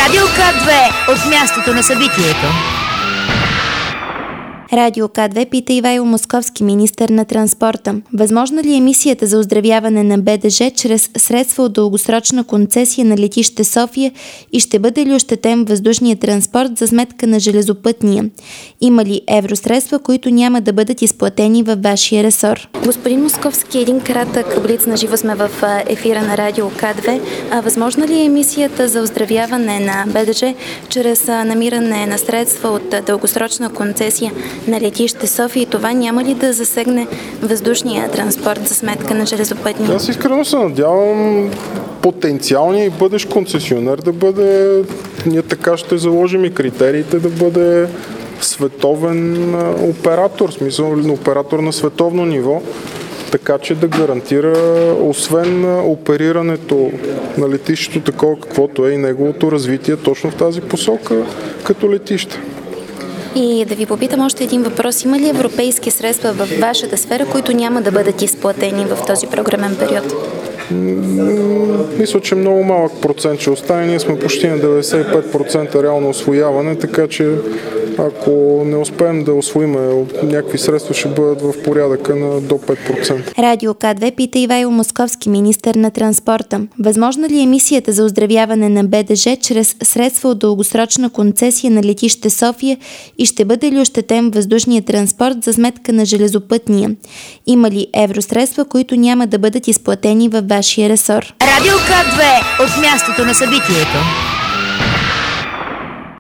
Радио К2 от мястото на събитието. Радио К2 пита Ивайло Московски, министър на транспорта. Възможна ли е мисията за оздравяване на БДЖ чрез средства от дългосрочна концесия на летище София и ще бъде ли ощетен въздушният транспорт за сметка на железопътния? Има ли евросредства, които няма да бъдат изплатени във вашия ресор? Господин Московски, един кратък блиц на живо сме в ефира на Радио К2. Възможна ли е мисията за оздравяване на БДЖ чрез намиране на средства от дългосрочна концесия на летище София и това няма ли да засегне въздушния транспорт за сметка на железопътния? Аз искрено се надявам потенциалният и бъдещ концесионер да бъде, ние така ще заложим и критериите, да бъде световен оператор, в смисъл оператор на световно ниво, така че да гарантира, освен оперирането на летището такова каквото е и неговото развитие точно в тази посока като летище. И да ви попитам още един въпрос. Има ли европейски средства в вашата сфера, които няма да бъдат изплатени в този програмен период? Мисля, че много малък процент ще остане. Ние сме почти на 95% реално усвояване, така че ако не успеем да усвоим някакви средства, ще бъдат в порядъка на до 5%. Радио К2 пита Ивайло Московски, министър на транспорта. Възможна ли е мисията за оздравяване на БДЖ чрез средства от дългосрочна концесия на летище София и ще бъде ли ощетен въздушният транспорт за сметка на железопътния? Има ли евросредства, които няма да бъдат изплатени във вашия ресор? Радио К2 от мястото на събитието.